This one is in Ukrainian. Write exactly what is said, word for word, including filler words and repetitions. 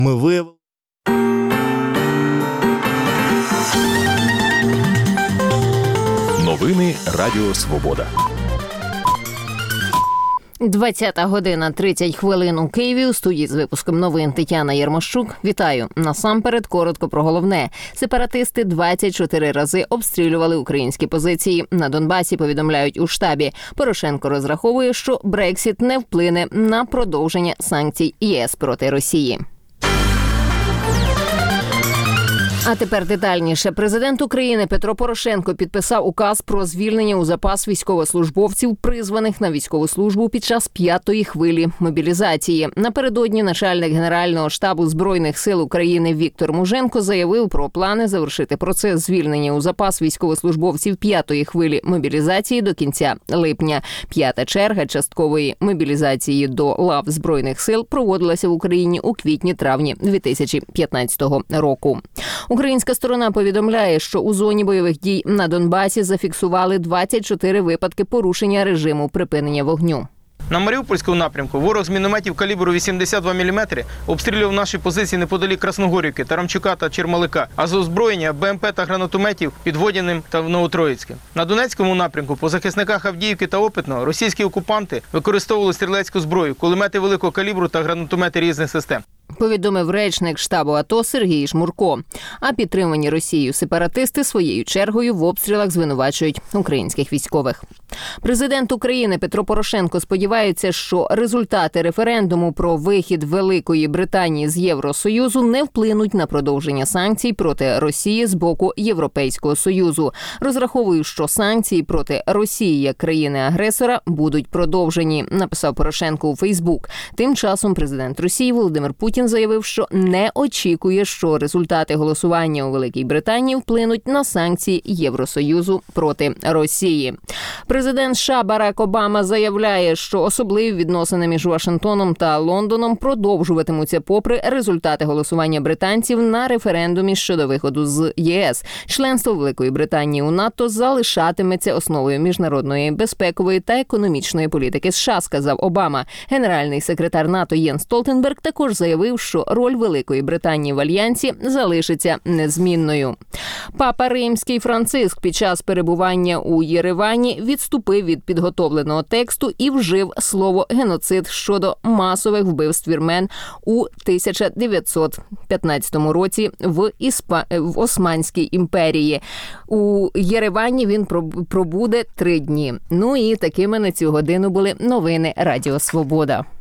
Ми виявили. Новини Радіо Свобода. двадцята година тридцять хвилин у Києві. У студії з випуском новин Тетяна Єрмощук. Вітаю. Насамперед коротко про головне. Сепаратисти двадцять чотири рази обстрілювали українські позиції. На Донбасі повідомляють у штабі. Порошенко розраховує, що Брексіт не вплине на продовження санкцій ЄС проти Росії. А тепер детальніше. Президент України Петро Порошенко підписав указ про звільнення у запас військовослужбовців, призваних на військову службу під час п'ятої хвилі мобілізації. Напередодні начальник Генерального штабу Збройних сил України Віктор Муженко заявив про плани завершити процес звільнення у запас військовослужбовців п'ятої хвилі мобілізації до кінця липня. П'ята черга часткової мобілізації до лав Збройних сил проводилася в Україні у квітні-травні дві тисячі п'ятнадцятого року. Українська сторона повідомляє, що у зоні бойових дій на Донбасі зафіксували двадцять чотири випадки порушення режиму припинення вогню. На Маріупольському напрямку ворог з мінометів калібру вісімдесят два міліметри обстрілював наші позиції неподалік Красногорівки, Тарамчука та Чермалика, а з озброєння БМП та гранатометів під Водяним та Новотроїцьким. На Донецькому напрямку по захисниках Авдіївки та Опитного російські окупанти використовували стрілецьку зброю, кулемети великого калібру та гранатомети різних систем. Повідомив речник штабу АТО Сергій Шмурко. А підтримані Росією сепаратисти своєю чергою в обстрілах звинувачують українських військових. Президент України Петро Порошенко сподівається, що результати референдуму про вихід Великої Британії з Євросоюзу не вплинуть на продовження санкцій проти Росії з боку Європейського Союзу. Розраховую, що санкції проти Росії як країни-агресора будуть продовжені, написав Порошенко у Фейсбук. Тим часом президент Росії Володимир Путін заявив, що не очікує, що результати голосування у Великій Британії вплинуть на санкції Євросоюзу проти Росії. Президент США Барак Обама заявляє, що особливі відносини між Вашингтоном та Лондоном продовжуватимуться попри результати голосування британців на референдумі щодо виходу з ЄС. Членство Великої Британії у НАТО залишатиметься основою міжнародної безпекової та економічної політики США, сказав Обама. Генеральний секретар НАТО Єн Столтенберг також заявив, що роль Великої Британії в альянсі залишиться незмінною. Папа Римський Франциск під час перебування у Єревані відступив від підготовленого тексту і вжив слово «геноцид» щодо масових вбивств вірмен у тисяча дев'ятсот п'ятнадцятому році в, Іспа... в Османській імперії. У Єревані він пробуде три дні. Ну і такими на цю годину були новини Радіо Свобода.